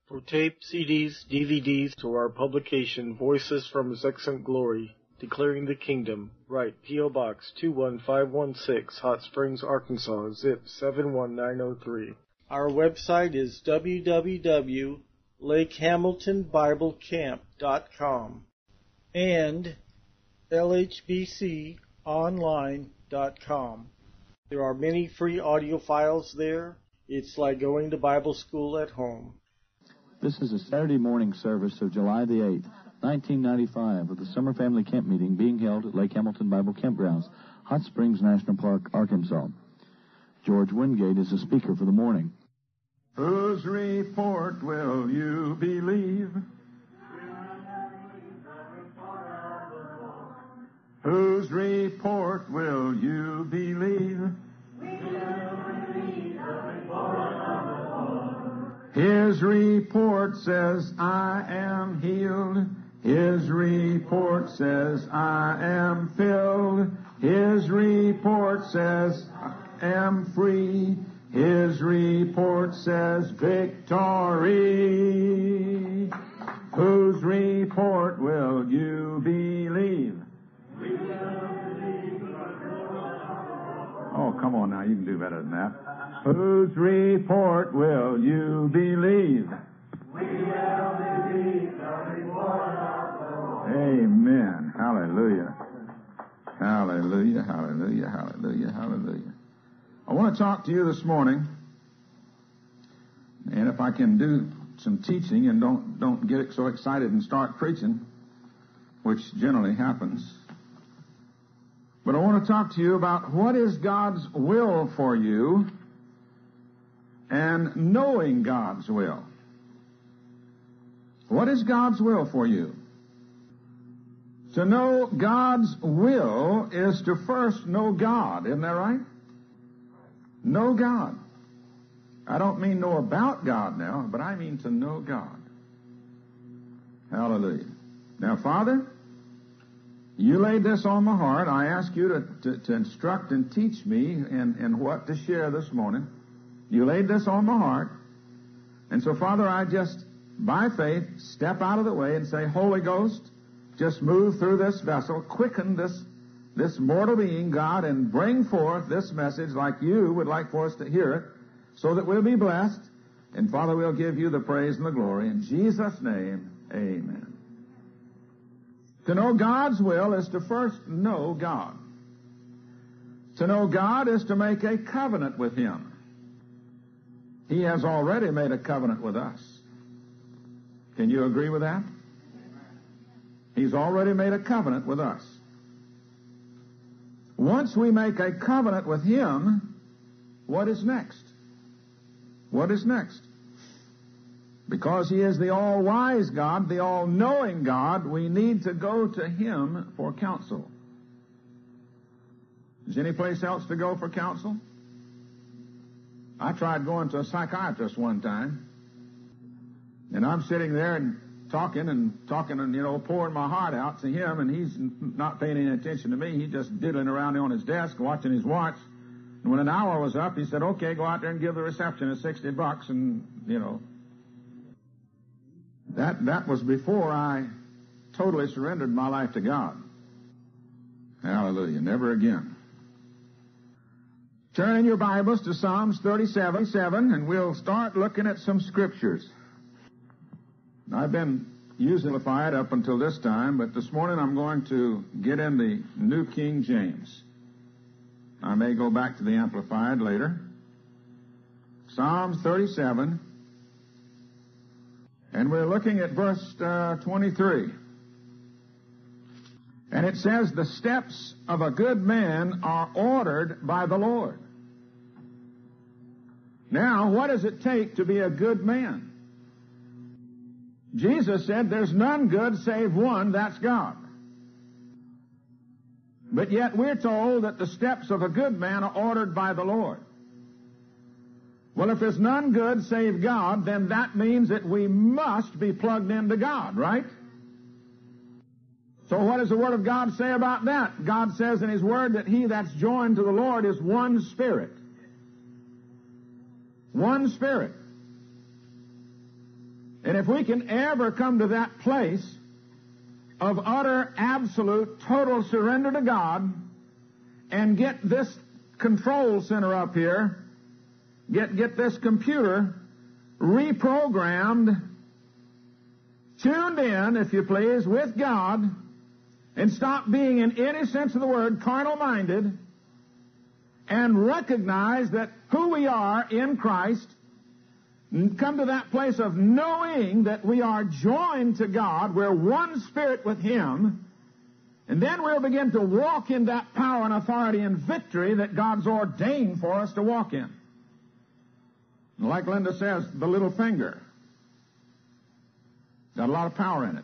For tape, CDs, DVDs, to our publication, Voices from His Excellent Glory, Declaring the Kingdom, write P.O. Box 21516, Hot Springs, Arkansas, zip 71903. Our website is www.lakehamiltonbiblecamp.com and lhbconline.com. There are many free audio files there. It's like going to Bible school at home. This is a Saturday morning service of July the 8th, 1995, of the Summer Family Camp Meeting being held at Lake Hamilton Bible Campgrounds, Hot Springs National Park, Arkansas. George Wingate is the speaker for the morning. Whose report will you believe? Whose report will you believe? His report says, I am healed. His report says, I am filled. His report says, I am free. His report says, victory. Whose report will you believe? Oh, come on now, you can do better than that. Whose report will you believe? We will believe the report of the Lord. Amen. Hallelujah. Hallelujah, hallelujah, hallelujah, hallelujah. I want to talk to you this morning, and if I can do some teaching and don't get so excited and start preaching, which generally happens. But I want to talk to you about what is God's will for you and knowing God's will. What is God's will for you? To know God's will is to first know God. Isn't that right? Know God. I don't mean know about God now, but I mean to know God. Hallelujah. Now, Father, you laid this on my heart. I ask you to instruct and teach me and what to share this morning. You laid this on my heart. And so, Father, I just, by faith, step out of the way and say, Holy Ghost, just move through this vessel, quicken this mortal being, God, and bring forth this message like you would like for us to hear it, so that we'll be blessed. And, Father, we'll give you the praise and the glory. In Jesus' name, amen. To know God's will is to first know God. To know God is to make a covenant with Him. He has already made a covenant with us. Can you agree with that? He's already made a covenant with us. Once we make a covenant with Him, what is next? What is next? Because He is the all-wise God, the all-knowing God, we need to go to Him for counsel. Is there any place else to go for counsel? I tried going to a psychiatrist one time, and I'm sitting there and talking and, pouring my heart out to him, and he's not paying any attention to me. He's just diddling around on his desk, watching his watch. And when an hour was up, he said, okay, go out there and give the receptionist $60, and, That was before I totally surrendered my life to God. Hallelujah. Never again. Turn in your Bibles to Psalms 37, and we'll start looking at some scriptures. I've been using Amplified up until this time, but this morning I'm going to get in the New King James. I may go back to the Amplified later. Psalms 37, and we're looking at verse 23. And it says, the steps of a good man are ordered by the Lord. Now, what does it take to be a good man? Jesus said, there's none good save one, that's God. But yet we're told that the steps of a good man are ordered by the Lord. Well, if there's none good save God, then that means that we must be plugged into God, right? So what does the Word of God say about that? God says in His Word that he that's joined to the Lord is one spirit. One spirit. And if we can ever come to that place of utter, absolute, total surrender to God and get this control center up here, get this computer reprogrammed, tuned in, if you please, with God, and stop being, in any sense of the word, carnal-minded, and recognize that who we are in Christ, come to that place of knowing that we are joined to God, we're one spirit with Him, and then we'll begin to walk in that power and authority and victory that God's ordained for us to walk in. And like Linda says, the little finger got a lot of power in it.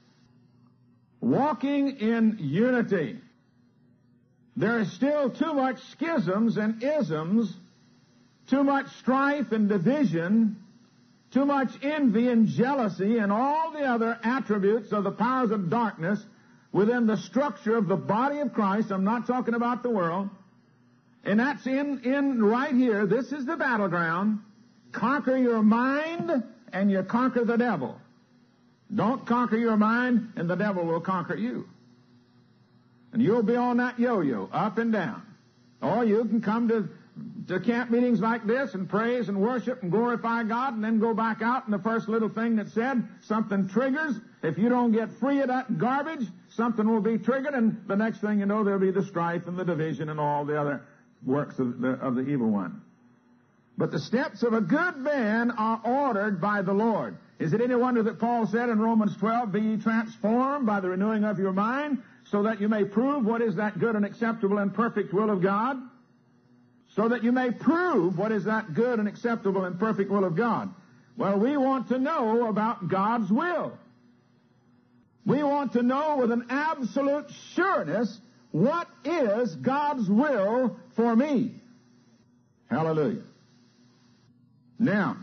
Walking in unity. There is still too much schisms and isms, too much strife and division, too much envy and jealousy and all the other attributes of the powers of darkness within the structure of the body of Christ. I'm not talking about the world. And that's in right here. This is the battleground. Conquer your mind and you conquer the devil. Don't conquer your mind and the devil will conquer you. And you'll be on that yo-yo, up and down. Or you can come to camp meetings like this and praise and worship and glorify God and then go back out and the first little thing that's said, something triggers. If you don't get free of that garbage, something will be triggered, and the next thing you know, there'll be the strife and the division and all the other works of the evil one. But the steps of a good man are ordered by the Lord. Is it any wonder that Paul said in Romans 12, be ye transformed by the renewing of your mind, so that you may prove what is that good and acceptable and perfect will of God? So that you may prove what is that good and acceptable and perfect will of God. Well, we want to know about God's will. We want to know with an absolute sureness what is God's will for me. Hallelujah. Now,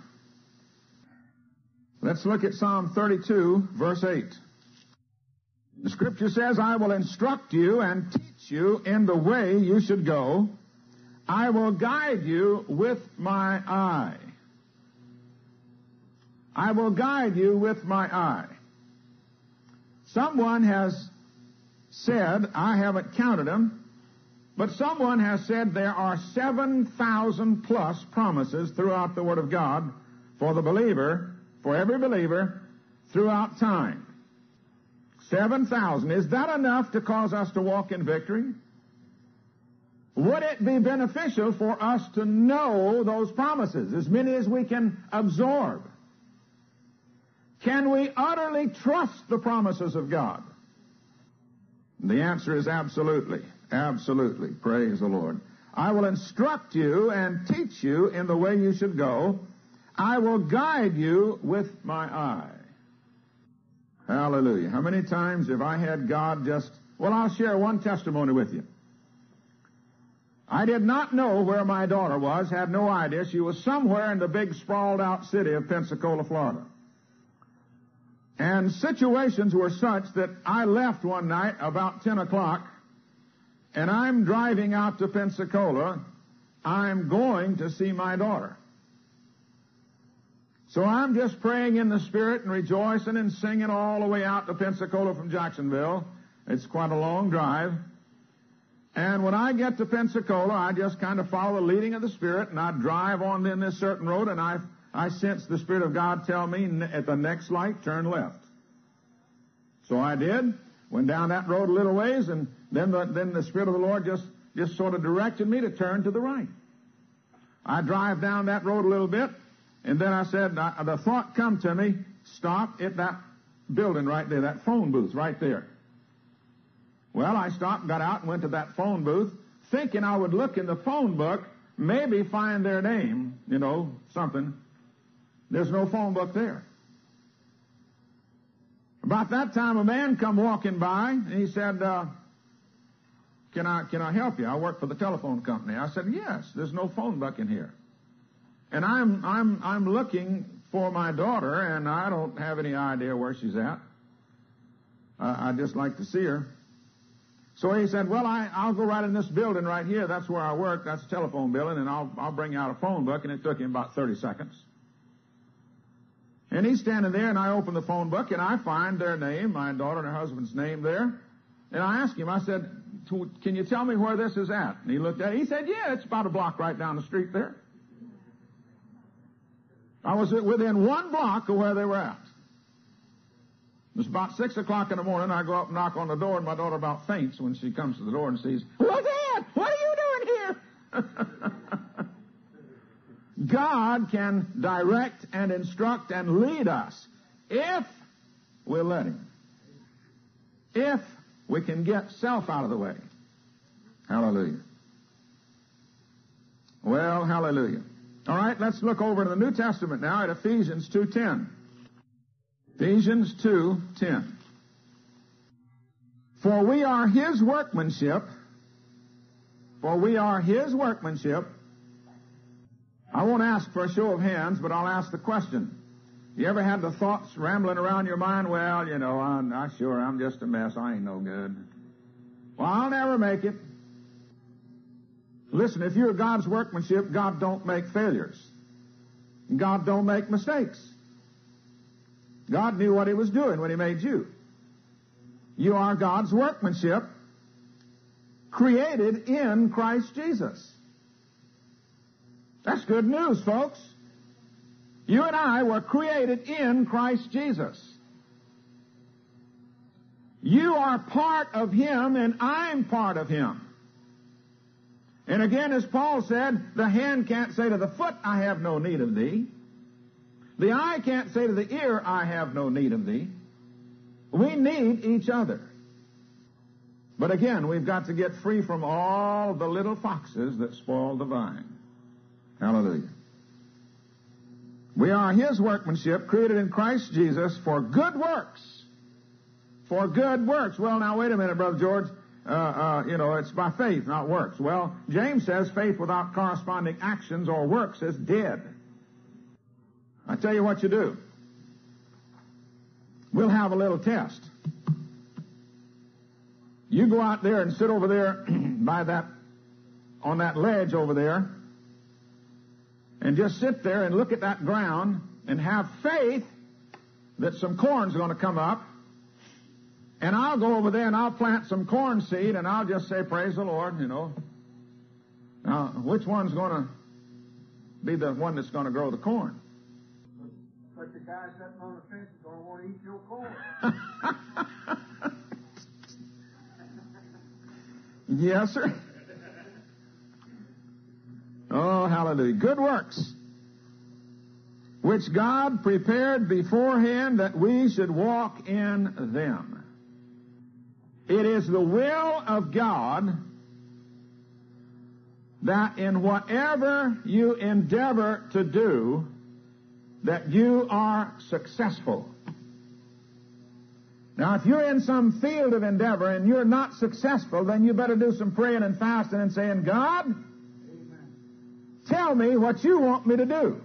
let's look at Psalm 32, verse 8. The Scripture says, I will instruct you and teach you in the way you should go. I will guide you with my eye. I will guide you with my eye. Someone has said, I haven't counted them, but someone has said there are 7,000 plus promises throughout the Word of God for the believer, for every believer, throughout time. 7,000. Is that enough to cause us to walk in victory? Would it be beneficial for us to know those promises, as many as we can absorb? Can we utterly trust the promises of God? The answer is absolutely. Absolutely. Praise the Lord. I will instruct you and teach you in the way you should go. I will guide you with my eye. Hallelujah. How many times have I had God I'll share one testimony with you. I did not know where my daughter was, had no idea. She was somewhere in the big sprawled out city of Pensacola, Florida. And situations were such that I left one night about 10 o'clock, and I'm driving out to Pensacola. I'm going to see my daughter. So I'm just praying in the Spirit and rejoicing and singing all the way out to Pensacola from Jacksonville. It's quite a long drive. And when I get to Pensacola, I just kind of follow the leading of the Spirit, and I drive on in this certain road, and I sense the Spirit of God tell me at the next light, turn left. So I did, went down that road a little ways, and then the Spirit of the Lord just sort of directed me to turn to the right. I drive down that road a little bit, and then I said, the thought come to me, stop at that building right there, that phone booth right there. Well, I stopped, got out, and went to that phone booth, thinking I would look in the phone book, maybe find their name, something. There's no phone book there. About that time, a man come walking by, and he said, can I help you? I work for the telephone company. I said, yes, there's no phone book in here. And I'm looking for my daughter, and I don't have any idea where she's at. I'd just like to see her. So he said, well, I'll go right in this building right here. That's where I work. That's a telephone building, and I'll bring out a phone book. And it took him about 30 seconds. And he's standing there, and I open the phone book, and I find their name, my daughter and her husband's name there. And I asked him, I said, can you tell me where this is at? And he looked at it. He said, yeah, it's about a block right down the street there. I was within 1 block of where they were at. It was about 6 o'clock in the morning. I go up and knock on the door, and my daughter about faints when she comes to the door and sees, what's that? What are you doing here? God can direct and instruct and lead us if we'll let him. If we can get self out of the way. Hallelujah. Well, hallelujah. All right, let's look over to the New Testament now at Ephesians 2:10. Ephesians 2:10. For we are his workmanship. For we are his workmanship. I won't ask for a show of hands, but I'll ask the question. You ever had the thoughts rambling around your mind? Well, you know, I'm not sure. I'm just a mess. I ain't no good. Well, I'll never make it. Listen, if you're God's workmanship, God don't make failures. God don't make mistakes. God knew what he was doing when he made you. You are God's workmanship, created in Christ Jesus. That's good news, folks. You and I were created in Christ Jesus. You are part of him, and I'm part of him. And again, as Paul said, the hand can't say to the foot, I have no need of thee. The eye can't say to the ear, I have no need of thee. We need each other. But again, we've got to get free from all the little foxes that spoil the vine. Hallelujah. We are his workmanship, created in Christ Jesus for good works. For good works. Well, now, wait a minute, Brother George. It's by faith, not works. Well, James says faith without corresponding actions or works is dead. I tell you what you do. We'll have a little test. You go out there and sit over there on that ledge over there, and just sit there and look at that ground and have faith that some corn's going to come up. And I'll go over there and I'll plant some corn seed and I'll just say, praise the Lord, you know. Now, which one's going to be the one that's going to grow the corn? But the guy sitting on the fence is going to want to eat your corn. Yes, sir. Oh, hallelujah. Good works, which God prepared beforehand that we should walk in them. It is the will of God that in whatever you endeavor to do, that you are successful. Now, if you're in some field of endeavor and you're not successful, then you better do some praying and fasting and saying, God, tell me what you want me to do.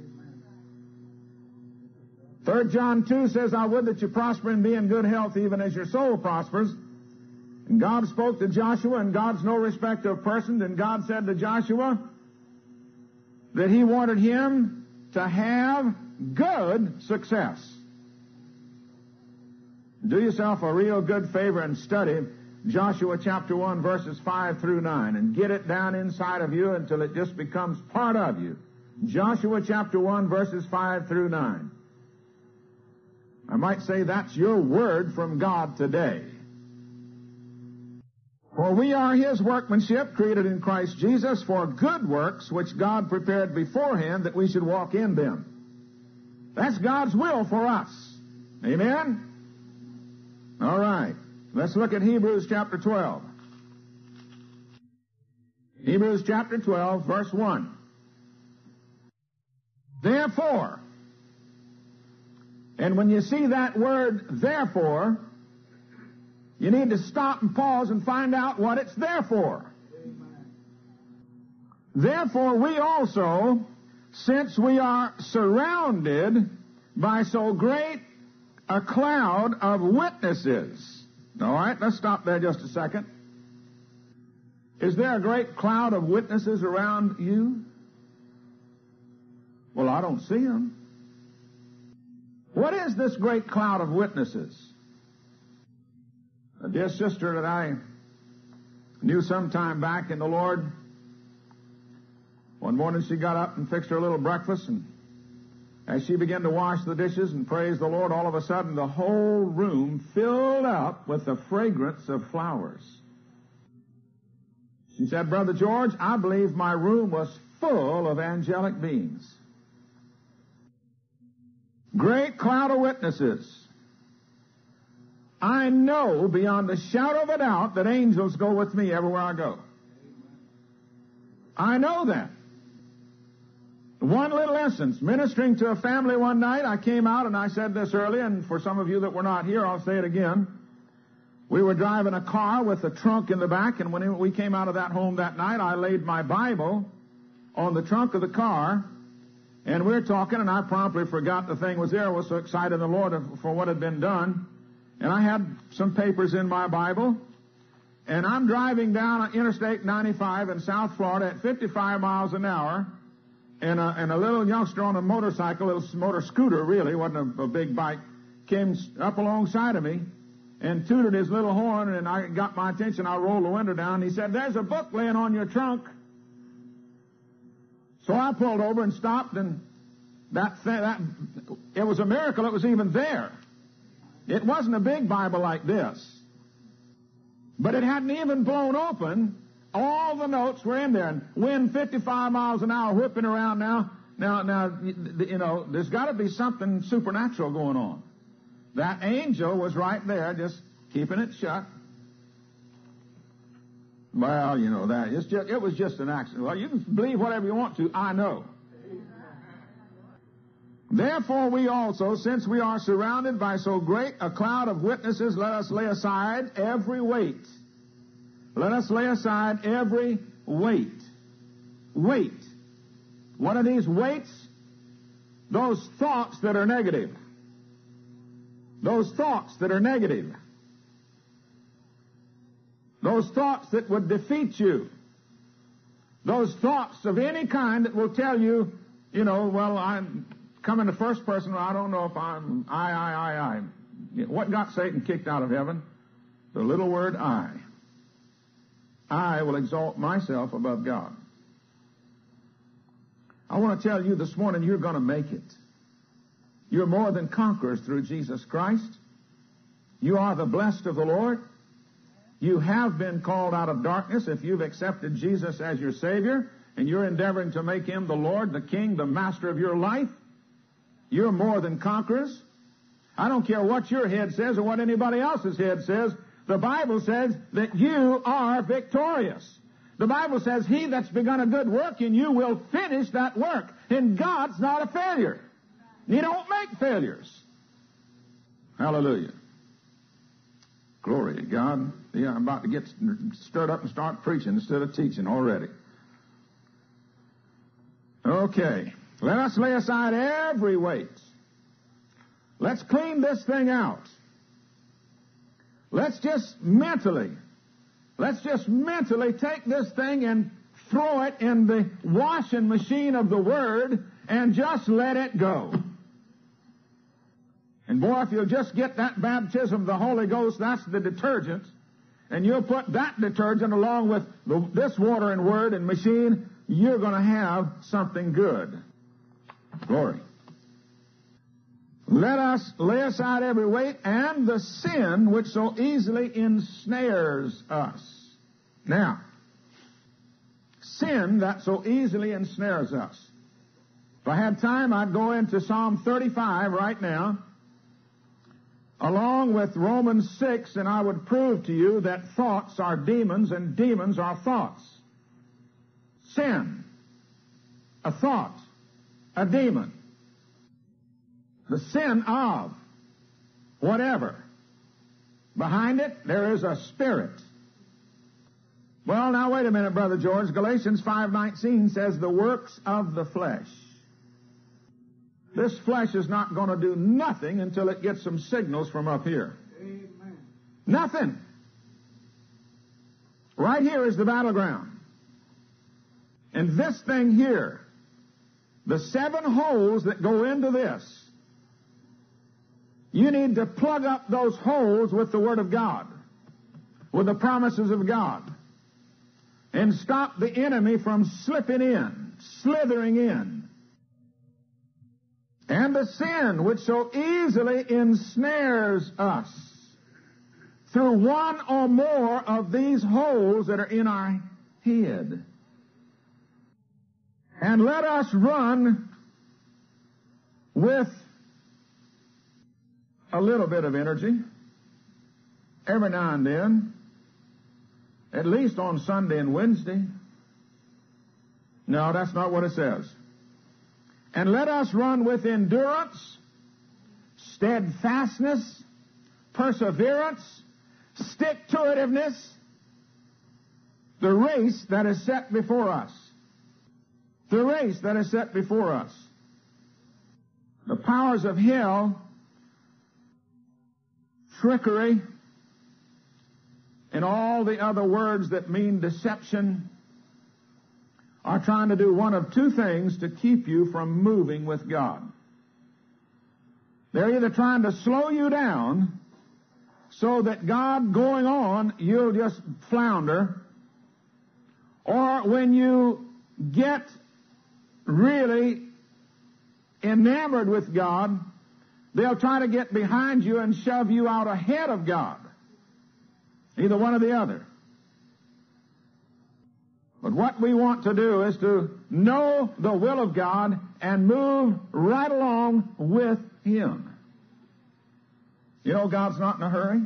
3 John 2 says, I would that you prosper and be in good health even as your soul prospers. And God spoke to Joshua, and God's no respecter of persons, and God said to Joshua that he wanted him to have good success. Do yourself a real good favor and study Joshua chapter 1, verses 5 through 9, and get it down inside of you until it just becomes part of you. Joshua chapter 1, verses 5 through 9. I might say that's your word from God today. For we are his workmanship, created in Christ Jesus for good works, which God prepared beforehand that we should walk in them. That's God's will for us. Amen? All right. Let's look at Hebrews chapter 12. Hebrews chapter 12, verse 1. Therefore, and when you see that word, therefore, you need to stop and pause and find out what it's there for. Amen. Therefore, we also, since we are surrounded by so great a cloud of witnesses. All right, let's stop there just a second. Is there a great cloud of witnesses around you? Well, I don't see them. What is this great cloud of witnesses? A dear sister that I knew some time back in the Lord, one morning she got up and fixed her little breakfast, and as she began to wash the dishes and praise the Lord, all of a sudden the whole room filled up with the fragrance of flowers. She said, Brother George, I believe my room was full of angelic beings. Great cloud of witnesses. I know beyond a shadow of a doubt that angels go with me everywhere I go. I know that. One little instance, ministering to a family one night, I came out, and I said this earlier, and for some of you that were not here, I'll say it again. We were driving a car with a trunk in the back, and when we came out of that home that night, I laid my Bible on the trunk of the car, and we were talking, and I promptly forgot the thing was there. I was so excited in the Lord for what had been done. And I had some papers in my Bible, and I'm driving down Interstate 95 in South Florida at 55 miles an hour, and a little youngster on a motorcycle, a little motor scooter really, wasn't a big bike, came up alongside of me and tooted his little horn, and I got my attention. I rolled the window down, and he said, there's a book laying on your trunk. So I pulled over and stopped, and it was a miracle it was even there. It wasn't a big Bible like this, but it hadn't even blown open. All the notes were in there, and wind 55 miles an hour whipping around now, you know, there's got to be something supernatural going on. That angel was right there, just keeping it shut. Well, you know, it was just an accident. Well, you can believe whatever you want to, I know. Therefore we also, since we are surrounded by so great a cloud of witnesses, let us lay aside every weight. Let us lay aside every weight. Weight. What are these weights? Those thoughts that are negative. Those thoughts that are negative. Those thoughts that would defeat you. Those thoughts of any kind that will tell you, you know, well, I'm coming to first person, I don't know if I'm I. What got Satan kicked out of heaven? The little word I. I will exalt myself above God. I want to tell you this morning, you're going to make it. You're more than conquerors through Jesus Christ. You are the blessed of the Lord. You have been called out of darkness if you've accepted Jesus as your Savior, and you're endeavoring to make Him the Lord, the King, the Master of your life. You're more than conquerors. I don't care what your head says or what anybody else's head says. The Bible says that you are victorious. The Bible says he that's begun a good work in you will finish that work. And God's not a failure. He don't make failures. Hallelujah. Glory to God. Yeah, I'm about to get stirred up and start preaching instead of teaching already. Okay. Let us lay aside every weight. Let's clean this thing out. Let's just mentally take this thing and throw it in the washing machine of the Word and just let it go. And boy, if you'll just get that baptism of the Holy Ghost, that's the detergent, and you'll put that detergent along with this water and Word and machine, you're going to have something good. Glory. Let us lay aside every weight and the sin which so easily ensnares us. Now, sin that so easily ensnares us. If I had time, I'd go into Psalm 35 right now, along with Romans 6, and I would prove to you that thoughts are demons and demons are thoughts. Sin, a thought, a demon. The sin of whatever. Behind it, there is a spirit. Well, now wait a minute, Brother George. Galatians 5:19 says the works of the flesh. This flesh is not going to do nothing until it gets some signals from up here. Amen. Nothing. Right here is the battleground. And this thing here, the 7 holes that go into this, You need to plug up those holes with the Word of God, with the promises of God, and stop the enemy from slipping in, slithering in. And the sin which so easily ensnares us through one or more of these holes that are in our head. And let us run with a little bit of energy every now and then, at least on Sunday and Wednesday. No, that's not what it says. And let us run with endurance, steadfastness, perseverance, stick-to-itiveness, the race that is set before us. The race that is set before us. The powers of hell, trickery, and all the other words that mean deception are trying to do one of two things to keep you from moving with God. They're either trying to slow you down so that God going on, you'll just flounder, or when you get really enamored with God, they'll try to get behind you and shove you out ahead of God. Either one or the other. But what we want to do is to know the will of God and move right along with Him. You know, God's not in a hurry.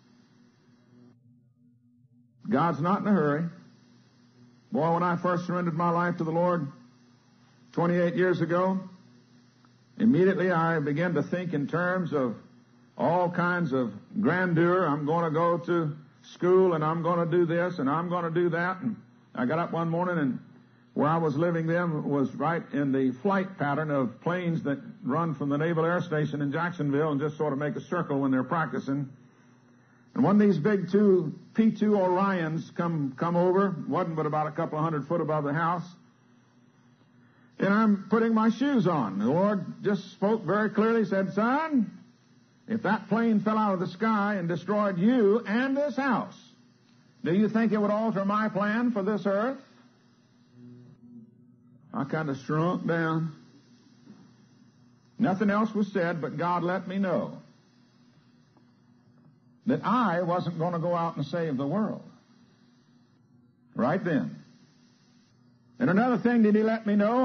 God's not in a hurry. Boy, when I first surrendered my life to the Lord 28 years ago, immediately I began to think in terms of all kinds of grandeur. I'm going to go to school, and I'm going to do this, and I'm going to do that. And I got up one morning, and where I was living then was right in the flight pattern of planes that run from the Naval Air Station in Jacksonville and just sort of make a circle when they're practicing. And one of these big P-2 Orions come over, wasn't but about a couple of 100 foot above the house. And I'm putting my shoes on. The Lord just spoke very clearly, said, "Son, if that plane fell out of the sky and destroyed you and this house, do you think it would alter my plan for this earth?" I kind of shrunk down. Nothing else was said, but God let me know that I wasn't going to go out and save the world. Right then. And another thing that He let me know,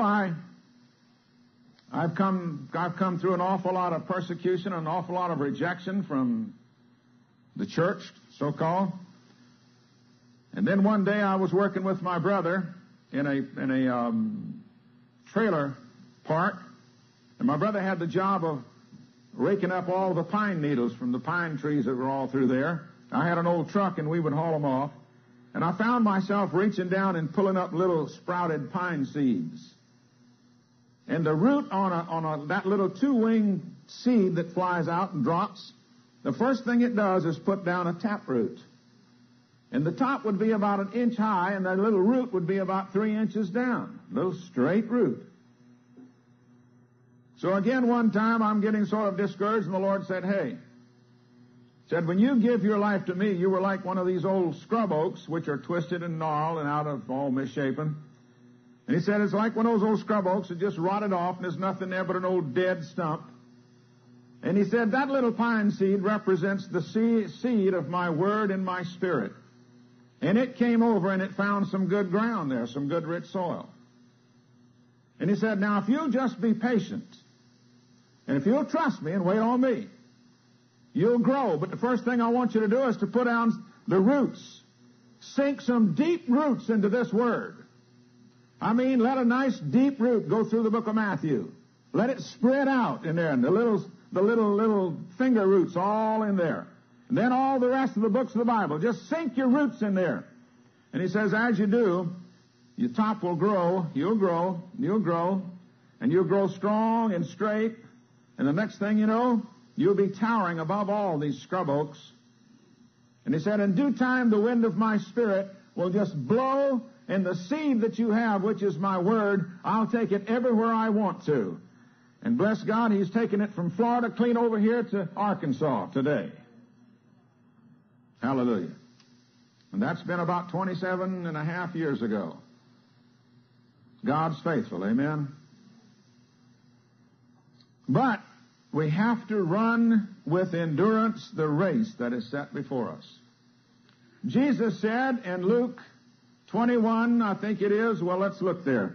I've come through an awful lot of persecution, an awful lot of rejection from the church, so-called. And then one day I was working with my brother in a trailer park, and my brother had the job of raking up all the pine needles from the pine trees that were all through there. I had an old truck, and we would haul them off. And I found myself reaching down and pulling up little sprouted pine seeds. And the root on that little two-winged seed that flies out and drops, the first thing it does is put down a taproot. And the top would be about an inch high, and that little root would be about 3 inches down. A little straight root. So again, one time I'm getting sort of discouraged, and the Lord said, "Hey," said, "when you give your life to me, you were like one of these old scrub oaks, which are twisted and gnarled and out of all misshapen." And He said, "It's like one of those old scrub oaks that just rotted off, and there's nothing there but an old dead stump." And He said, "That little pine seed represents the seed of my word and my spirit. And it came over and it found some good ground there, some good rich soil." And He said, "Now if you'll just be patient, and if you'll trust me and wait on me, you'll grow. But the first thing I want you to do is to put down the roots. Sink some deep roots into this word. I mean, let a nice deep root go through the book of Matthew. Let it spread out in there, and the little finger roots all in there. And then all the rest of the books of the Bible. Just sink your roots in there." And He says, as you do, your top will grow, you'll grow, and you'll grow strong and straight. And the next thing you know, you'll be towering above all these scrub oaks. And He said, "In due time, the wind of my spirit will just blow, and the seed that you have, which is my word, I'll take it everywhere I want to. And bless God, he's taken it from Florida clean over here to Arkansas today. Hallelujah. And that's been about 27 and a half years ago. God's faithful, amen? But we have to run with endurance the race that is set before us. Jesus said in Luke 21, I think it is, well, let's look there.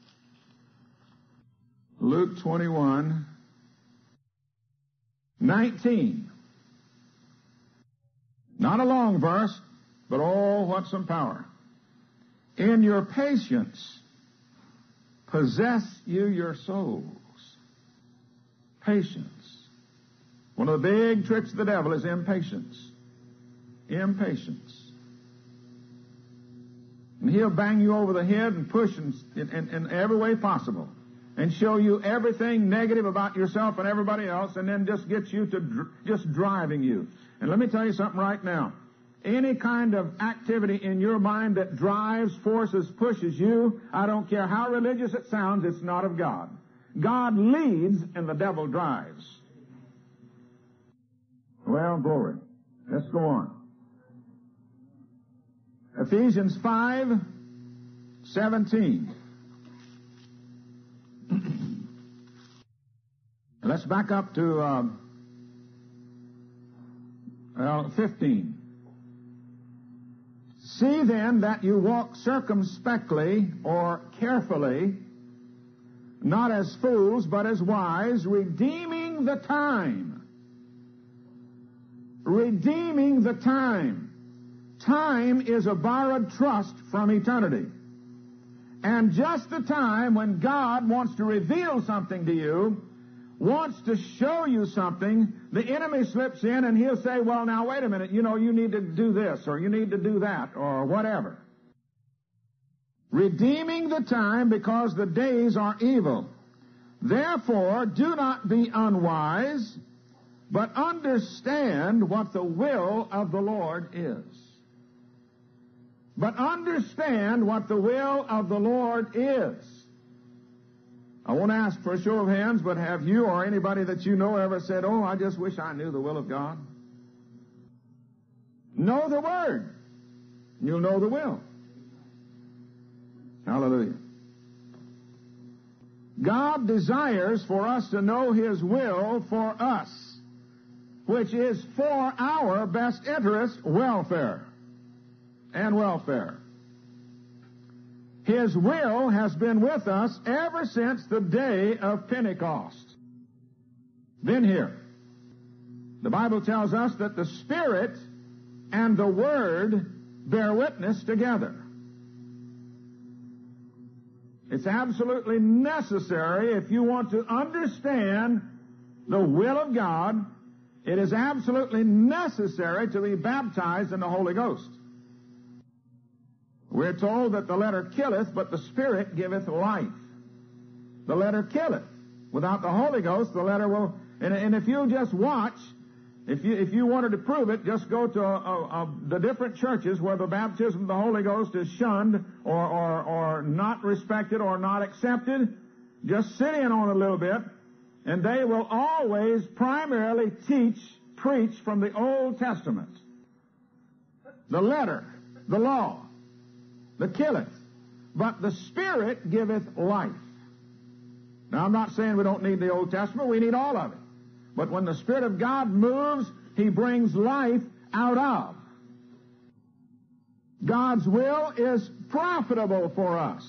Luke 21, 19. Not a long verse, but oh, what some power. In your patience, possess you your souls. Patience. One of the big tricks of the devil is impatience. Impatience. And he'll bang you over the head and push in every way possible and show you everything negative about yourself and everybody else, and then just get you to just driving you. And let me tell you something right now. Any kind of activity in your mind that drives, forces, pushes you, I don't care how religious it sounds, it's not of God. God leads and the devil drives. Well, glory. Let's go on. Ephesians 5:17. Let's back up to 15. See then that you walk circumspectly or carefully, not as fools, but as wise, redeeming the time. Redeeming the time. Time is a borrowed trust from eternity. And just the time when God wants to reveal something to you, wants to show you something, the enemy slips in and he'll say, well, now, wait a minute, you need to do this, or you need to do that, or whatever. Redeeming the time because the days are evil. Therefore, do not be unwise, but understand what the will of the Lord is. But understand what the will of the Lord is. I won't ask for a show of hands, but have you or anybody that you know ever said, oh, I just wish I knew the will of God? Know the Word. You'll know the will. Hallelujah. God desires for us to know His will for us, which is for our best interest, welfare and welfare. His will has been with us ever since the day of Pentecost. Been here. The Bible tells us that the Spirit and the Word bear witness together. It's absolutely necessary, if you want to understand the will of God, it is absolutely necessary to be baptized in the Holy Ghost. We're told that the letter killeth, but the Spirit giveth life. The letter killeth. Without the Holy Ghost, the letter will... And if you just watch, if you wanted to prove it, just go to the different churches where the baptism of the Holy Ghost is shunned or not respected or not accepted. Just sit in on it a little bit, and they will always primarily preach from the Old Testament. The letter, the law. The killeth, but the Spirit giveth life. Now, I'm not saying we don't need the Old Testament. We need all of it. But when the Spirit of God moves, He brings life out of. God's will is profitable for us.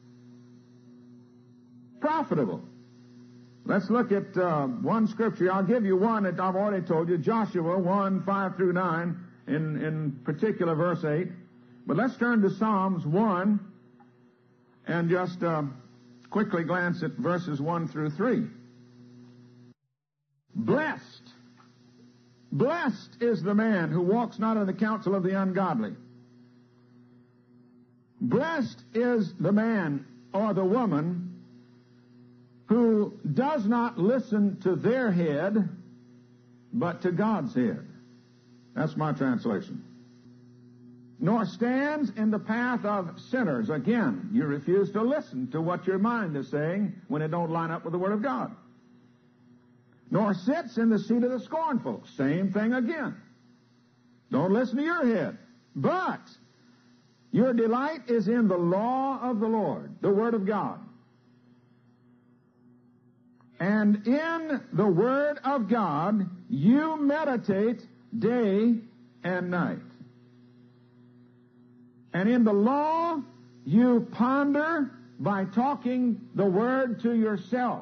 Profitable. Let's look at one scripture. I'll give you one that I've already told you. Joshua 1:5-9, in particular verse 8. But let's turn to Psalms 1 and just quickly glance at verses 1-3. Blessed is the man who walks not in the counsel of the ungodly. Blessed is the man or the woman who does not listen to their head, but to God's head. That's my translation. Nor stands in the path of sinners. Again, you refuse to listen to what your mind is saying when it don't line up with the Word of God. nor sits in the seat of the scornful. Same thing again. Don't listen to your head. But your delight is in the law of the Lord, the Word of God. And in the Word of God you meditate day and night. And in the law you ponder by talking the Word to yourself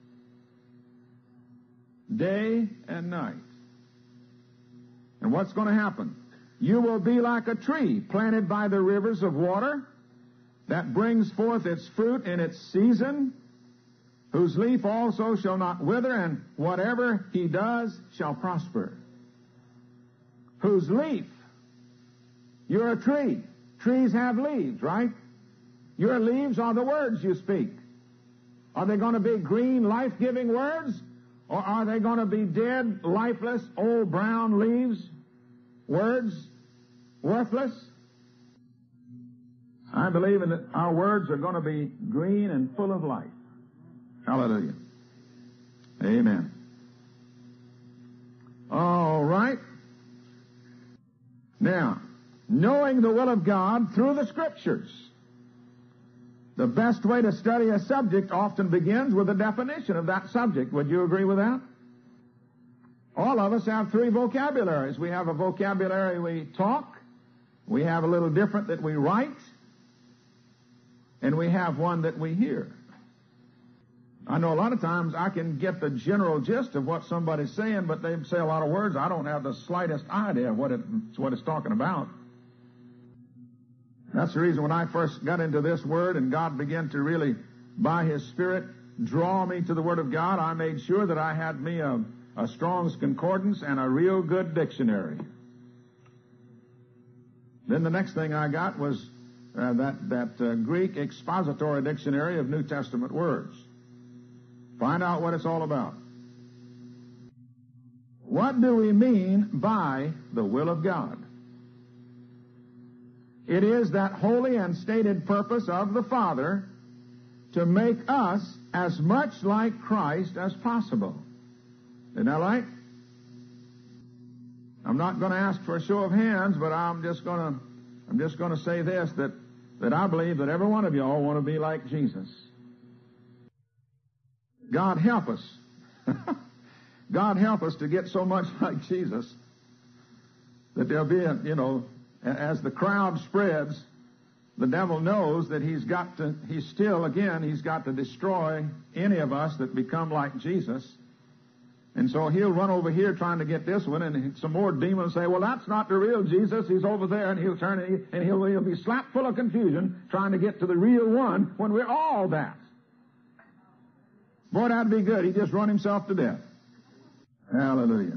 day and night. And what's going to happen? You will be like a tree planted by the rivers of water that brings forth its fruit in its season, whose leaf also shall not wither, and whatever he does shall prosper. Whose leaf? You're a tree. Trees have leaves, right? Your leaves are the words you speak. Are they going to be green, life-giving words? Or are they going to be dead, lifeless, old brown leaves? Words? Worthless? I believe that our words are going to be green and full of life. Hallelujah. Amen. All right. Now, knowing the will of God through the Scriptures. The best way to study a subject often begins with a definition of that subject. Would you agree with that? All of us have three vocabularies. We have a vocabulary we talk. We have a little different that we write. And we have one that we hear. I know a lot of times I can get the general gist of what somebody's saying, but they say a lot of words. I don't have the slightest idea of what it's talking about. That's the reason when I first got into this Word and God began to really, by His Spirit, draw me to the Word of God, I made sure that I had me a Strong's Concordance and a real good dictionary. Then the next thing I got was that Greek expository dictionary of New Testament words. Find out what it's all about. What do we mean by the will of God? It is that holy and stated purpose of the Father to make us as much like Christ as possible. Isn't that right? I'm not going to ask for a show of hands, but I'm just going to say this, that I believe that every one of you all want to be like Jesus. God help us. God help us to get so much like Jesus that there'll be as the crowd spreads, the devil knows that he's got to destroy any of us that become like Jesus. And so he'll run over here trying to get this one, and some more demons say, well, that's not the real Jesus. He's over there, and he'll turn and he'll be slapped full of confusion trying to get to the real one when we're all that. Boy, that'd be good. He'd just run himself to death. Hallelujah.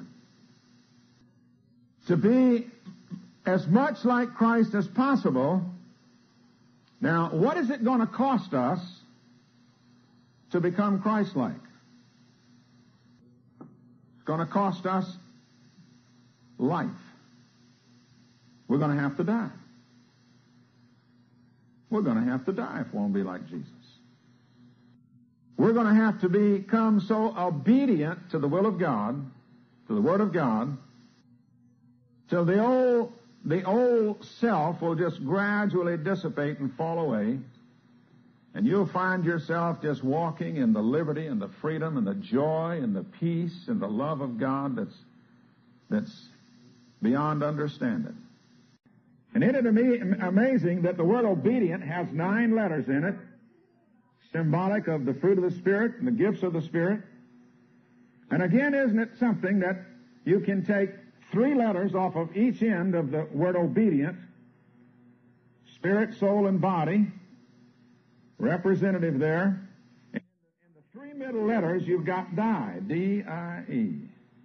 To be as much like Christ as possible. Now, what is it going to cost us to become Christ-like? It's going to cost us life. We're going to have to die. We're going to have to die if we want to be like Jesus. We're going to have to become so obedient to the will of God, to the Word of God, till the old self will just gradually dissipate and fall away, and you'll find yourself just walking in the liberty and the freedom and the joy and the peace and the love of God that's beyond understanding. And isn't it amazing that the word obedient has 9 letters in it, symbolic of the fruit of the Spirit and the gifts of the Spirit? And again, isn't it something that you can take 3 letters off of each end of the word obedient, spirit, soul, and body, representative there. In the 3 middle letters, you've got die, D-I-E.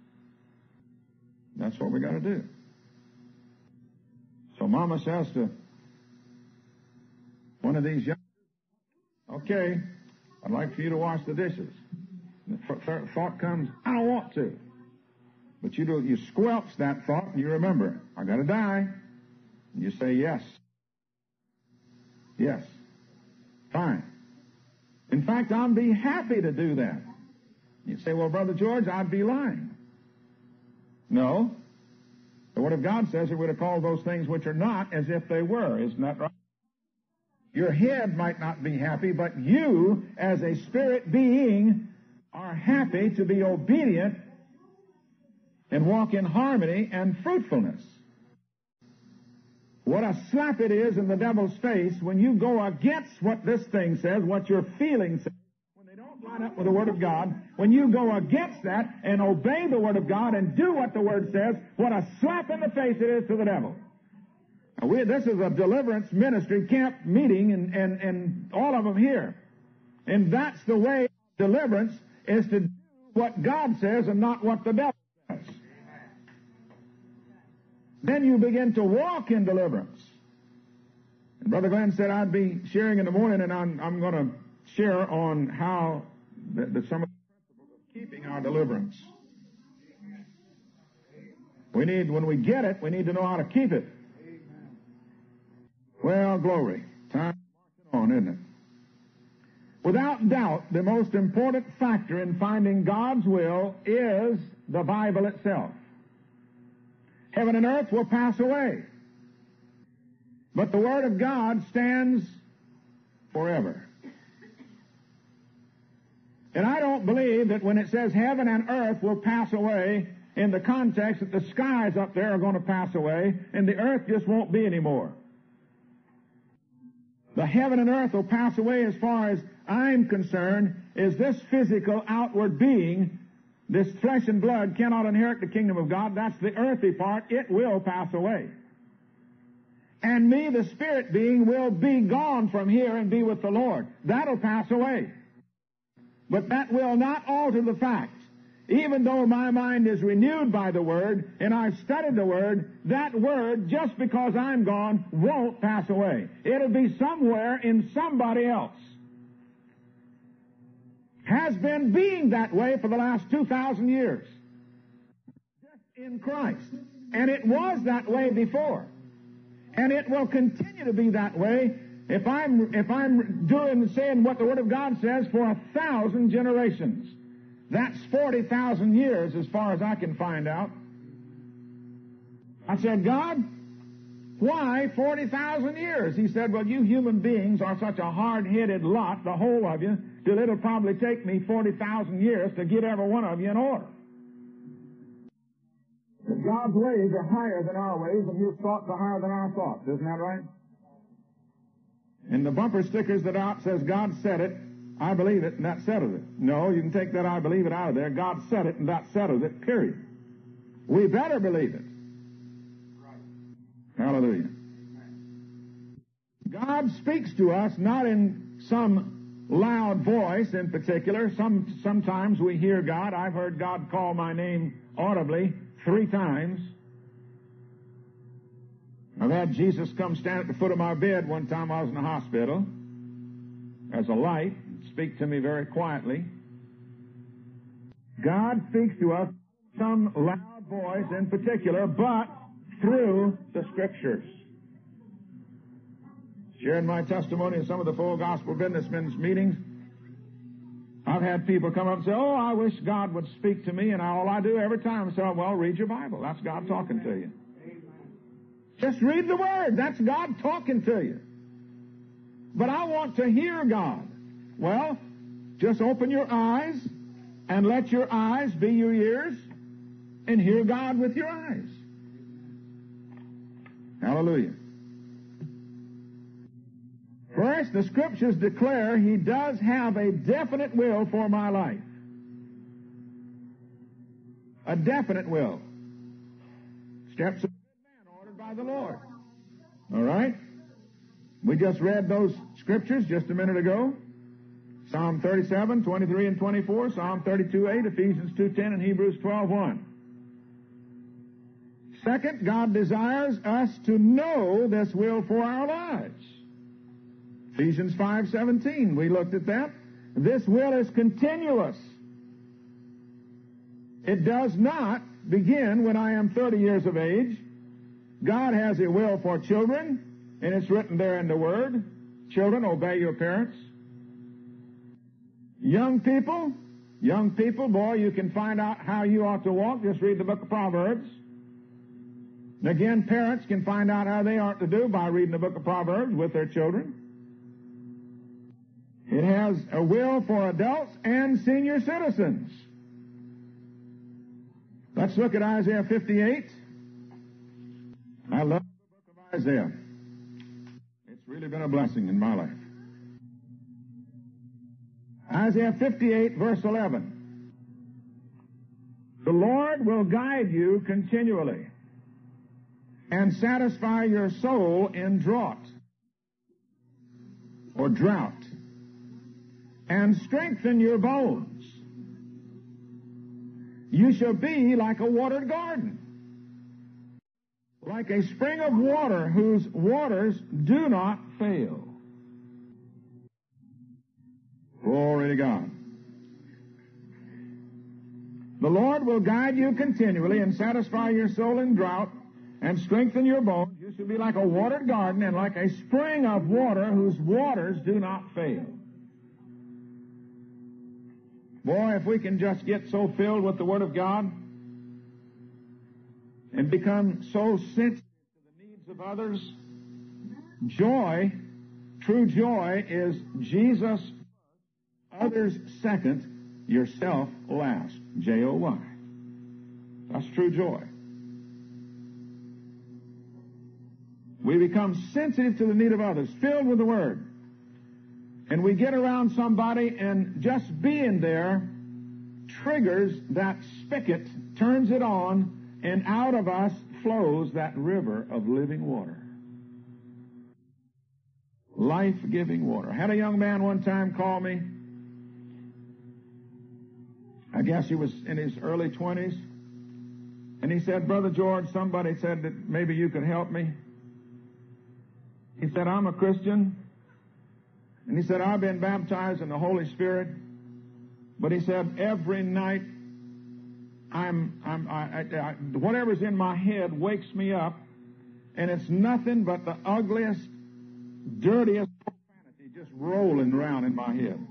That's what we got to do. So Mama says to one of these young, okay, I'd like for you to wash the dishes. And the thought comes, I don't want to. But you squelch that thought and you remember, I got to die. And you say yes. Yes. Fine. In fact, I'll be happy to do that. You say, well, Brother George, I'd be lying. No. The Word of God says that we're to call those things which are not as if they were. Isn't that right? Your head might not be happy, but you, as a spirit being, are happy to be obedient and walk in harmony and fruitfulness. What a slap it is in the devil's face when you go against what this thing says, what your feelings say, when they don't line up with the Word of God. When you go against that and obey the Word of God and do what the Word says, what a slap in the face it is to the devil. Now, this is a deliverance ministry camp meeting, and all of them here. And that's the way of deliverance, is to do what God says and not what the devil says. Then you begin to walk in deliverance. And Brother Glenn said I'd be sharing in the morning, and I'm going to share on how some of the principles of keeping our deliverance. When we get it, we need to know how to keep it. Well, glory. Time marching on, isn't it? Without doubt, the most important factor in finding God's will is the Bible itself. Heaven and earth will pass away, but the Word of God stands forever. And I don't believe that when it says heaven and earth will pass away, in the context that the skies up there are going to pass away and the earth just won't be anymore. The heaven and earth will pass away as far as I'm concerned, is this physical outward being, this flesh and blood cannot inherit the kingdom of God. That's the earthy part. It will pass away. And me, the spirit being, will be gone from here and be with the Lord. That'll pass away. But that will not alter the fact. Even though my mind is renewed by the Word, and I've studied the Word, that Word, just because I'm gone, won't pass away. It'll be somewhere in somebody else. Has been being that way for the last 2,000 years. Just in Christ. And it was that way before. And it will continue to be that way if I'm saying what the Word of God says for 1,000 generations. That's 40,000 years as far as I can find out. I said, God, why 40,000 years? He said, well, you human beings are such a hard-headed lot, the whole of you, that it'll probably take me 40,000 years to get every one of you in order. But God's ways are higher than our ways, and His thoughts are higher than our thoughts. Isn't that right? And the bumper stickers that out says, God said it, I believe it, and that settles it. No, you can take that I believe it out of there. God said it, and that settles it, period. We better believe it. Hallelujah. God speaks to us not in some loud voice in particular. Sometimes we hear God. I've heard God call my name audibly 3 times. I've had Jesus come stand at the foot of my bed one time I was in the hospital as a light. Speak to me very quietly. God speaks to us some loud voice in particular, but through the Scriptures. Sharing my testimony in some of the full gospel businessmen's meetings, I've had people come up and say, oh, I wish God would speak to me, and all I do every time is say, well, read your Bible. That's God talking to you. Just read the Word. That's God talking to you. But I want to hear God. Well, just open your eyes and let your eyes be your ears and hear God with your eyes. Hallelujah. First, the Scriptures declare He does have a definite will for my life. A definite will. Steps of a good man ordered by the Lord. All right? We just read those Scriptures just a minute ago. Psalm 37, 23 and 24, Psalm 32:8, Ephesians 2:10, and Hebrews 12:1. Second, God desires us to know this will for our lives. Ephesians 5:17, we looked at that. This will is continuous. It does not begin when I am 30 years of age. God has a will for children, and it's written there in the Word. Children, obey your parents. Young people, Young people, boy, you can find out how you ought to walk. Just read the book of Proverbs. And again, parents can find out how they ought to do by reading the book of Proverbs with their children. It has a will for adults and senior citizens. Let's look at Isaiah 58. I love the book of Isaiah. It's really been a blessing in my life. Isaiah 58, verse 11. The Lord will guide you continually and satisfy your soul in drought and strengthen your bones. You shall be like a watered garden, like a spring of water whose waters do not fail. Glory to God. The Lord will guide you continually and satisfy your soul in drought and strengthen your bones. You shall be like a watered garden and like a spring of water whose waters do not fail. Boy, if we can just get so filled with the Word of God and become so sensitive to the needs of others, joy, true joy, is Jesus first, others second, yourself last. J-O-Y. That's true joy. We become sensitive to the need of others, filled with the Word. And we get around somebody, and just being there triggers that spigot, turns it on, and out of us flows that river of living water. Life-giving water. I had a young man one time call me. I guess he was in his early 20s. And he said, Brother George, somebody said that maybe you could help me. He said, I'm a Christian. And he said, I've been baptized in the Holy Spirit. But he said, every night, whatever's in my head wakes me up, and it's nothing but the ugliest, dirtiest profanity just rolling around in my head.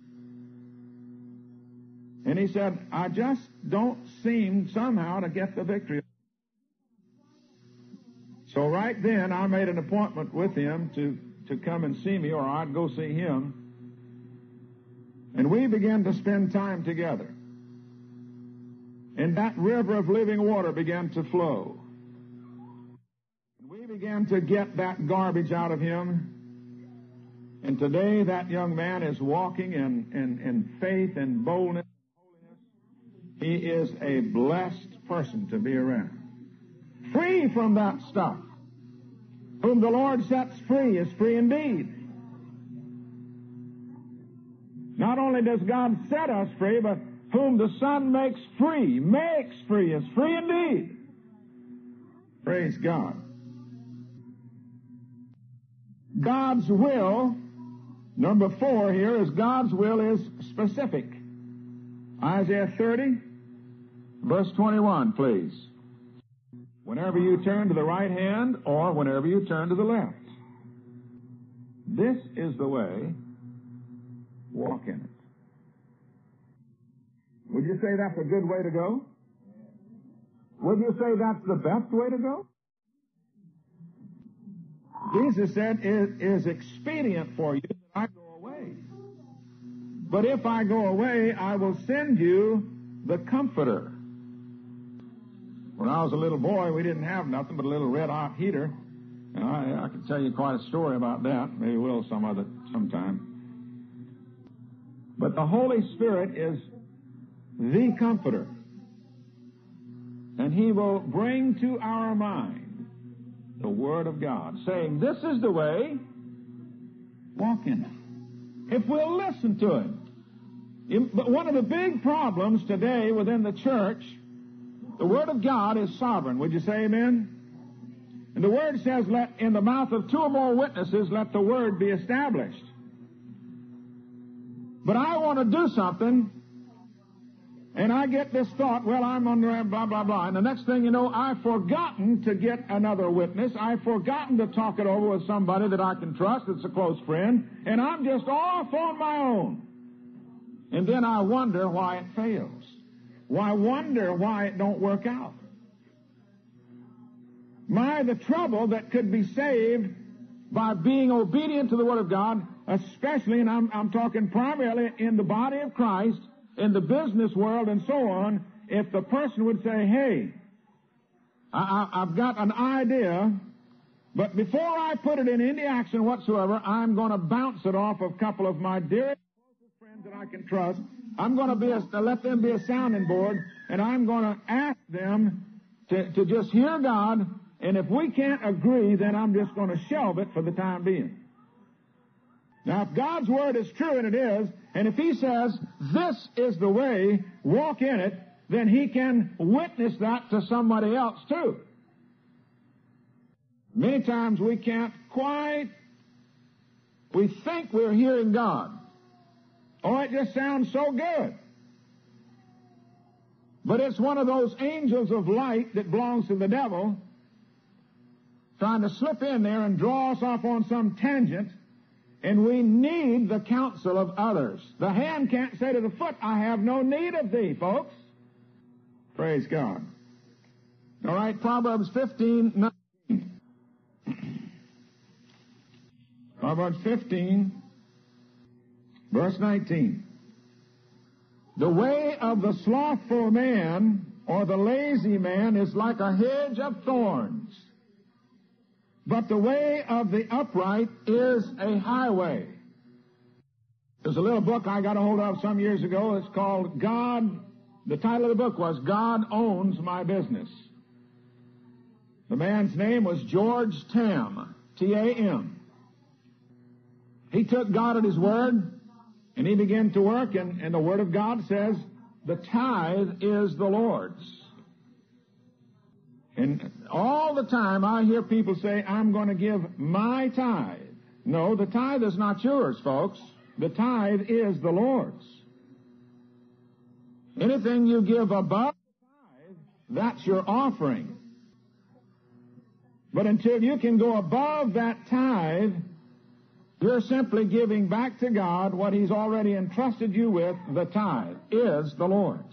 And he said, I just don't seem somehow to get the victory. So right then, I made an appointment with him to come and see me, or I'd go see him. And we began to spend time together. And that river of living water began to flow. And we began to get that garbage out of him. And today that young man is walking in faith and boldness and holiness. He is a blessed person to be around. Free from that stuff. Whom the Lord sets free is free indeed. Not only does God set us free, but whom the Son makes free is free indeed. Praise God. God's will, number 4 here, is God's will is specific. Isaiah 30, verse 21, please. Whenever you turn to the right hand or whenever you turn to the left. This is the way, walk in it. Would you say that's a good way to go? Would you say that's the best way to go? Jesus said it is expedient for you that I go away. But if I go away, I will send you the Comforter. When I was a little boy, we didn't have nothing but a little red-hot heater. And I could tell you quite a story about that. Maybe we'll sometime. But the Holy Spirit is the Comforter. And He will bring to our mind the Word of God, saying, this is the way, walk in it. If we'll listen to it. But one of the big problems today within the church, the Word of God is sovereign. Would you say amen? And the Word says, let in the mouth of 2 or more witnesses, let the Word be established. But I want to do something, and I get this thought, well, I'm under blah, blah, blah. And the next thing you know, I've forgotten to get another witness. I've forgotten to talk it over with somebody that I can trust, that's a close friend. And I'm just off on my own. And then I wonder why it fails. Why wonder why it don't work out. The trouble that could be saved by being obedient to the Word of God, especially, and I'm talking primarily in the body of Christ, in the business world and so on, if the person would say, hey, I've got an idea, but before I put it in any action whatsoever, I'm going to bounce it off of a couple of my dearest, closest friends that I can trust. I'm going to let them be a sounding board, and I'm going to ask them to just hear God, and if we can't agree, then I'm just going to shelve it for the time being. Now, if God's Word is true, and it is, and if He says, this is the way, walk in it, then He can witness that to somebody else too. Many times we can't quite, we think we're hearing God. Oh, it just sounds so good. But it's one of those angels of light that belongs to the devil trying to slip in there and draw us off on some tangent, and we need the counsel of others. The hand can't say to the foot, I have no need of thee, folks. Praise God. All right, Proverbs 15:19. Proverbs 15, verse 19. The way of the slothful man or the lazy man is like a hedge of thorns, but the way of the upright is a highway. There's a little book I got a hold of some years ago. It's called God. The title of the book was God Owns My Business. The man's name was George Tam, T-A-M. He took God at His word, and he began to work, and the Word of God says, the tithe is the Lord's. And all the time I hear people say, I'm going to give my tithe. No, the tithe is not yours, folks. The tithe is the Lord's. Anything you give above the tithe, that's your offering. But until you can go above that tithe, you're simply giving back to God what He's already entrusted you with. The tithe is the Lord's.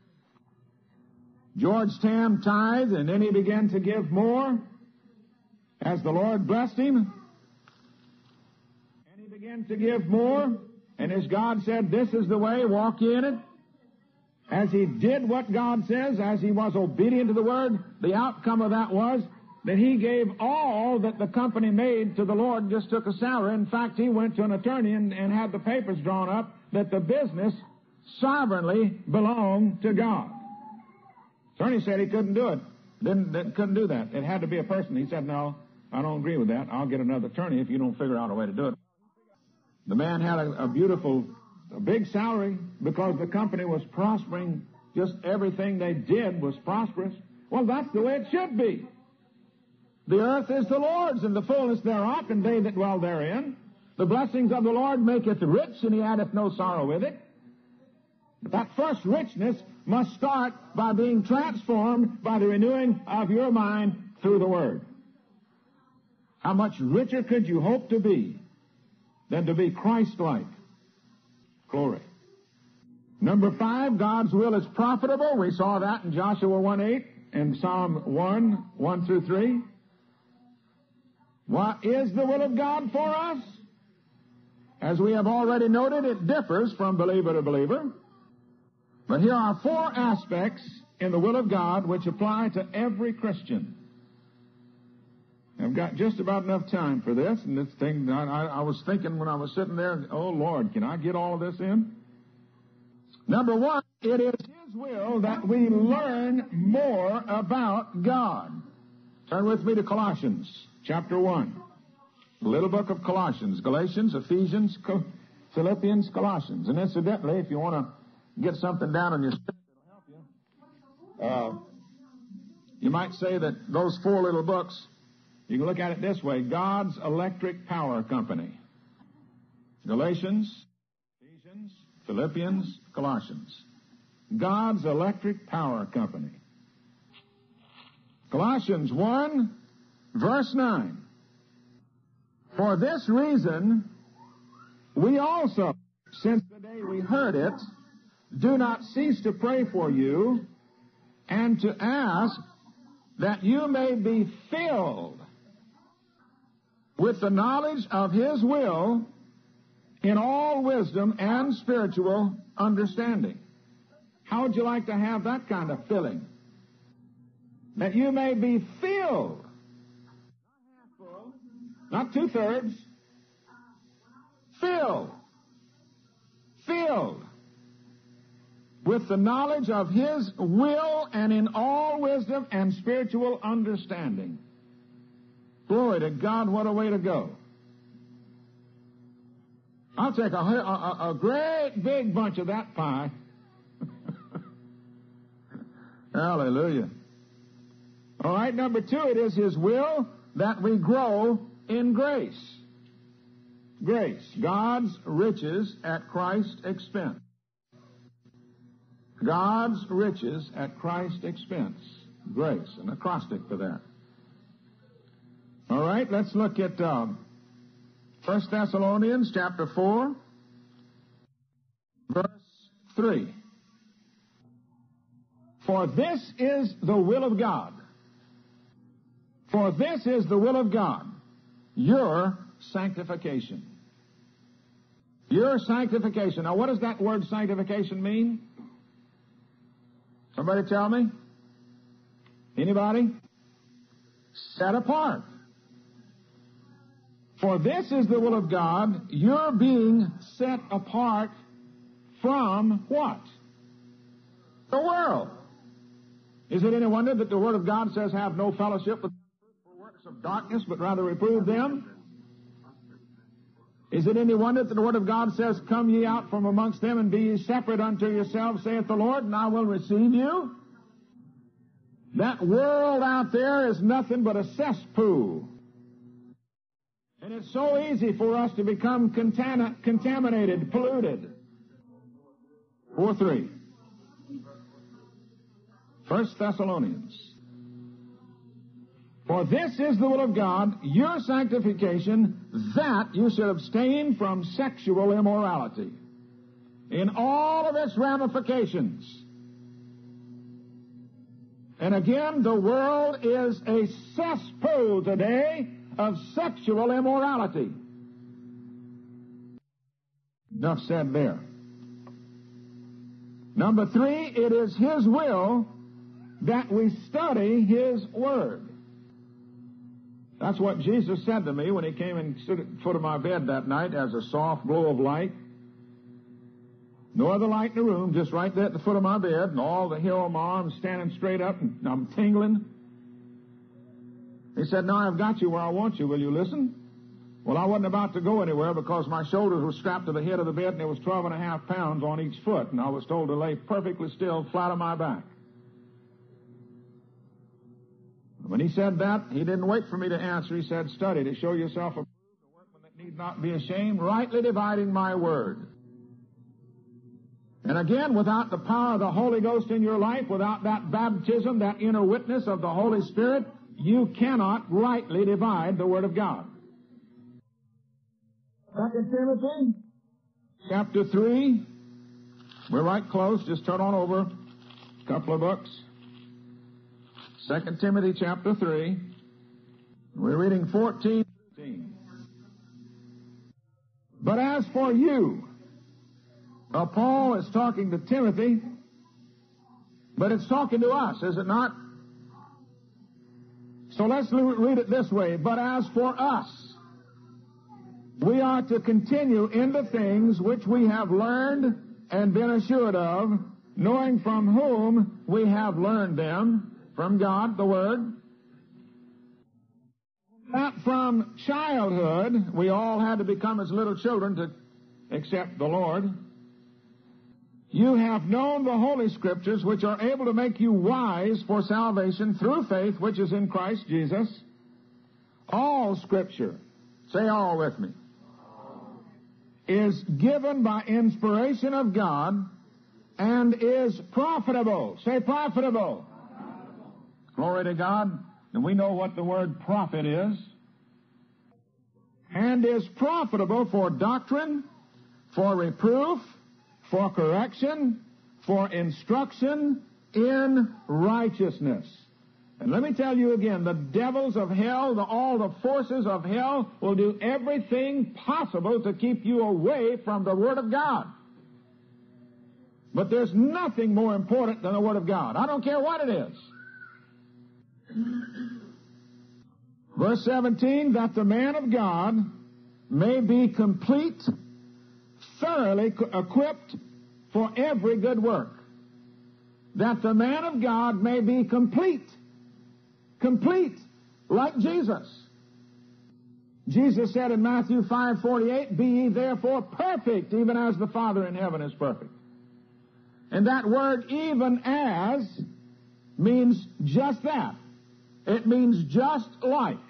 George Tam tithed, and then he began to give more as the Lord blessed him. And he began to give more, and as God said, this is the way, walk ye in it. As he did what God says, as he was obedient to the Word, the outcome of that was that he gave all that the company made to the Lord, just took a salary. In fact, he went to an attorney and had the papers drawn up that the business sovereignly belonged to God. Attorney said he couldn't do it. Couldn't do that. It had to be a person. He said, no, I don't agree with that. I'll get another attorney if you don't figure out a way to do it. The man had a big salary because the company was prospering. Just everything they did was prosperous. Well, that's the way it should be. The earth is the Lord's, and the fullness thereof, and they that dwell therein. The blessings of the Lord maketh rich, and He addeth no sorrow with it. But that first richness must start by being transformed by the renewing of your mind through the Word. How much richer could you hope to be than to be Christ-like? Glory. Number 5, God's will is profitable. We saw that in Joshua 1:8 and Psalm 1 through 3. What is the will of God for us? As we have already noted, it differs from believer to believer. But here are 4 aspects in the will of God which apply to every Christian. I've got just about enough time for this, and this thing, I was thinking when I was sitting there, oh Lord, can I get all of this in? Number 1, it is His will that we learn more about God. Turn with me to Colossians, chapter 1. The little book of Colossians, Galatians, Ephesians, Philippians, Colossians. And incidentally, if you want to get something down on your spirit that'll help you, you might say that those 4 little books, you can look at it this way: God's electric power company. Galatians, Ephesians, Philippians, Colossians. God's electric power company. Colossians 1, verse 9. For this reason, we also, since the day we heard it, do not cease to pray for you and to ask that you may be filled with the knowledge of His will in all wisdom and spiritual understanding. How would you like to have that kind of filling? That you may be filled, not half full, not two-thirds, filled with the knowledge of His will and in all wisdom and spiritual understanding. Glory to God, what a way to go. I'll take a great big bunch of that pie. Hallelujah. All right, number 2, it is His will that we grow in grace. Grace, God's riches at Christ's expense. God's riches at Christ's expense. Grace, an acrostic for that. All right, let's look at 1 Thessalonians chapter 4, verse 3. For this is the will of God. For this is the will of God, your sanctification. Your sanctification. Now, what does that word sanctification mean? Somebody tell me? Anybody? Set apart. For this is the will of God, you're being set apart from what? The world. Is it any wonder that the Word of God says, have no fellowship with the works of darkness, but rather reprove them? Is it any wonder that the Word of God says, come ye out from amongst them, and be ye separate unto yourselves, saith the Lord, and I will receive you? That world out there is nothing but a cesspool. And it's so easy for us to become contaminated, polluted. 4:3. 1 Thessalonians. For this is the will of God, your sanctification, that you should abstain from sexual immorality in all of its ramifications. And again, the world is a cesspool today of sexual immorality. Enough said there. Number 3, it is His will that we study His Word. That's what Jesus said to me when He came and stood at the foot of my bed that night as a soft glow of light. No other light in the room, just right there at the foot of my bed, and all the hair on my arms standing straight up, and I'm tingling. He said, now I've got you where I want you. Will you listen? Well, I wasn't about to go anywhere because my shoulders were strapped to the head of the bed, and there was 12.5 pounds on each foot, and I was told to lay perfectly still, flat on my back. When he said that, he didn't wait for me to answer. He said, study to show yourself approved, a workman that need not be ashamed, rightly dividing my word. And again, without the power of the Holy Ghost in your life, without that baptism, that inner witness of the Holy Spirit, you cannot rightly divide the Word of God. 2 Timothy chapter 3. We're right close. Just turn on over a couple of books. 2 Timothy chapter 3. We're reading 14. But as for you, Paul is talking to Timothy, but it's talking to us, is it not? So let's read it this way. But as for us, we are to continue in the things which we have learned and been assured of, knowing from whom we have learned them, from God, the Word. That from childhood, we all had to become as little children to accept the Lord. You have known the Holy Scriptures, which are able to make you wise for salvation through faith, which is in Christ Jesus. All Scripture, say all with me, is given by inspiration of God and is profitable. Say profitable. Glory to God. And we know what the word profit is. And is profitable for doctrine, for reproof, for correction, for instruction in righteousness. And let me tell you again, the devils of hell, all the forces of hell will do everything possible to keep you away from the Word of God. But there's nothing more important than the Word of God. I don't care what it is. Verse 17, that the man of God may be complete, thoroughly equipped for every good work. That the man of God may be complete. Complete, like Jesus. Jesus said in Matthew 5:48, be ye therefore perfect, even as the Father in heaven is perfect. And that word even as means just that. It means just like.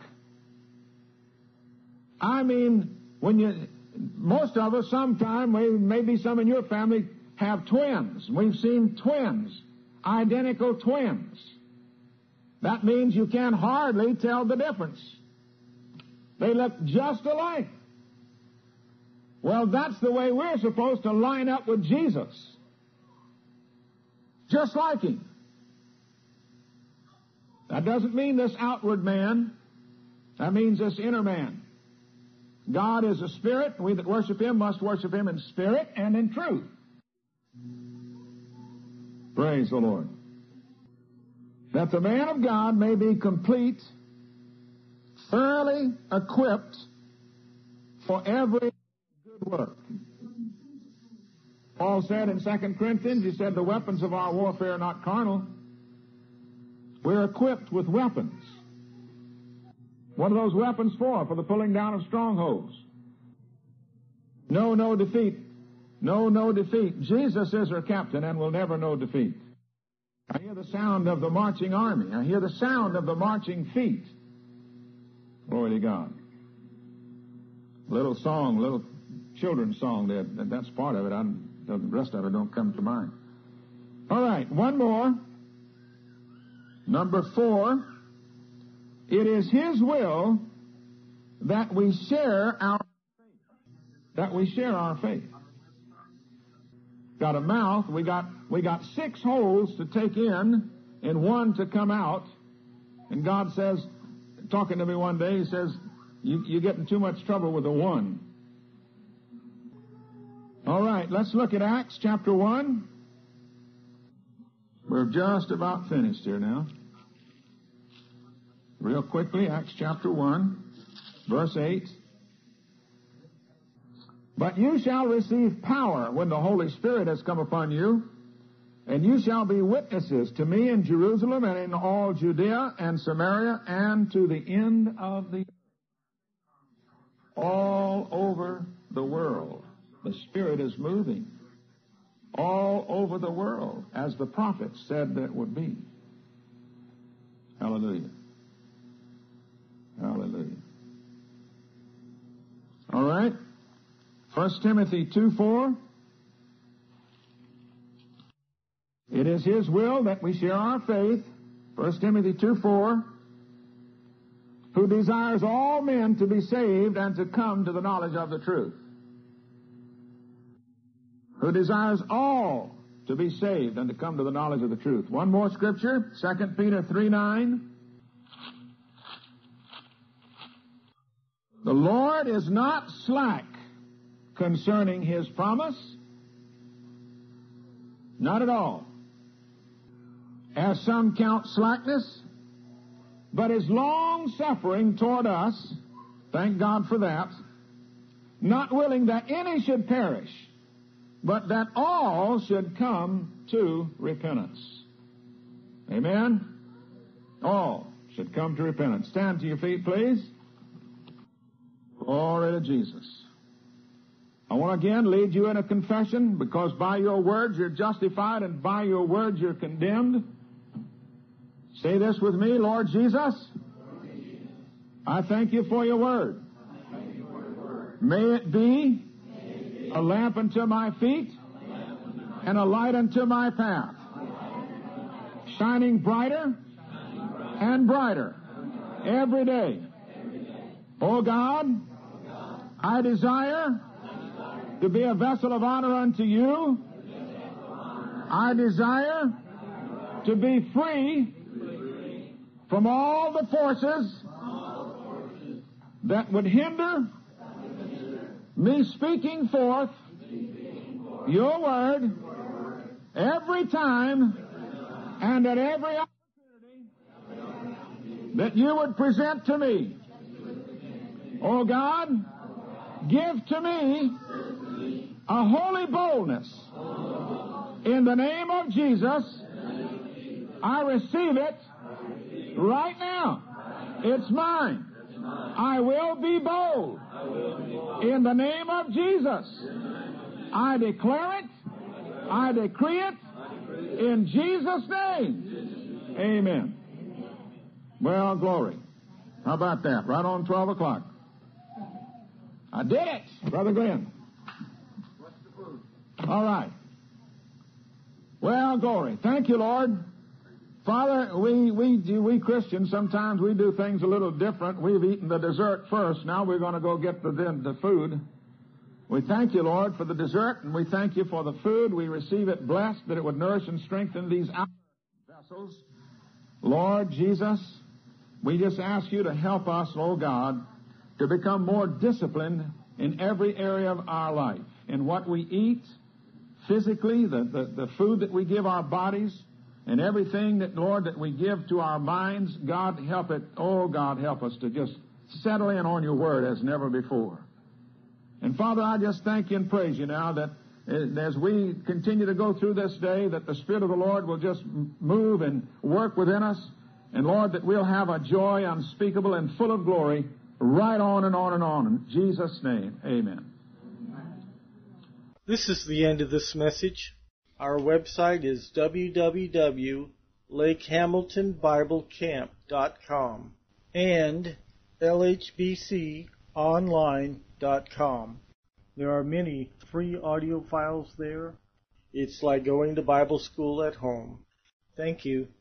I mean, most of us sometime, maybe some in your family have twins. We've seen twins, identical twins. That means you can hardly tell the difference. They look just alike. Well, that's the way we're supposed to line up with Jesus. Just like Him. That doesn't mean this outward man. That means this inner man. God is a spirit, and we that worship Him must worship Him in spirit and in truth. Praise the Lord. That the man of God may be complete, thoroughly equipped for every good work. Paul said in 2 Corinthians, he said, the weapons of our warfare are not carnal. We're equipped with weapons. What are those weapons for? For the pulling down of strongholds. No defeat. No defeat. Jesus is our captain and will never know defeat. I hear the sound of the marching army. I hear the sound of the marching feet. Glory to God. Little song, little children's song there. That's part of it. The rest of it don't come to mind. All right, one more. Number 4. It is His will that we share our faith. That we share our faith. Got a mouth. We got 6 holes to take in and 1 to come out. And God says, talking to me one day, He says, you're getting too much trouble with the 1. All right, let's look at Acts chapter 1. We're just about finished here now. Real quickly, Acts chapter 1, verse 8. But you shall receive power when the Holy Spirit has come upon you, and you shall be witnesses to me in Jerusalem and in all Judea and Samaria and to the end of the earth. All over the world, the Spirit is moving. All over the world, as the prophets said that would be. Hallelujah. Hallelujah. All right. 1 Timothy 2:4. It is His will that we share our faith. 1 Timothy 2:4. Who desires all men to be saved and to come to the knowledge of the truth. Who desires all to be saved and to come to the knowledge of the truth. One more scripture, 2 Peter 3:9. The Lord is not slack concerning His promise. Not at all. As some count slackness, but is long-suffering toward us, thank God for that, not willing that any should perish, but that all should come to repentance. Amen? All should come to repentance. Stand to your feet, please. Glory to Jesus. I want to again lead you in a confession, because by your words you're justified and by your words you're condemned. Say this with me, Lord Jesus, I thank you for your word. May it be a lamp unto my feet and a light unto my path, shining brighter and brighter every day. Oh God, I desire to be a vessel of honor unto you. I desire to be free from all the forces that would hinder me speaking forth your word every time and at every opportunity that you would present to me. Oh God, give to me a holy boldness. In the name of Jesus, I receive it right now. It's mine. I will be bold. In the name of Jesus, I declare it. I decree it. In Jesus' name. Amen. Well, glory. How about that? Right on 12 o'clock. I did it, Brother Glenn. All right. Well, glory. Thank you, Lord. Father, we Christians, sometimes we do things a little different. We've eaten the dessert first. Now we're going to go get the food. We thank you, Lord, for the dessert, and we thank you for the food. We receive it blessed, that it would nourish and strengthen these outer vessels. Lord Jesus, we just ask you to help us, oh God, to become more disciplined in every area of our life, in what we eat, physically, the food that we give our bodies, and everything that, Lord, that we give to our minds. God, help it. Oh, God, help us to just settle in on your word as never before. And, Father, I just thank you and praise you now that as we continue to go through this day, that the Spirit of the Lord will just move and work within us. And, Lord, that we'll have a joy unspeakable and full of glory right on and on and on. In Jesus' name, amen. This is the end of this message. Our website is www.lakehamiltonbiblecamp.com and lhbconline.com. There are many free audio files there. It's like going to Bible school at home. Thank you.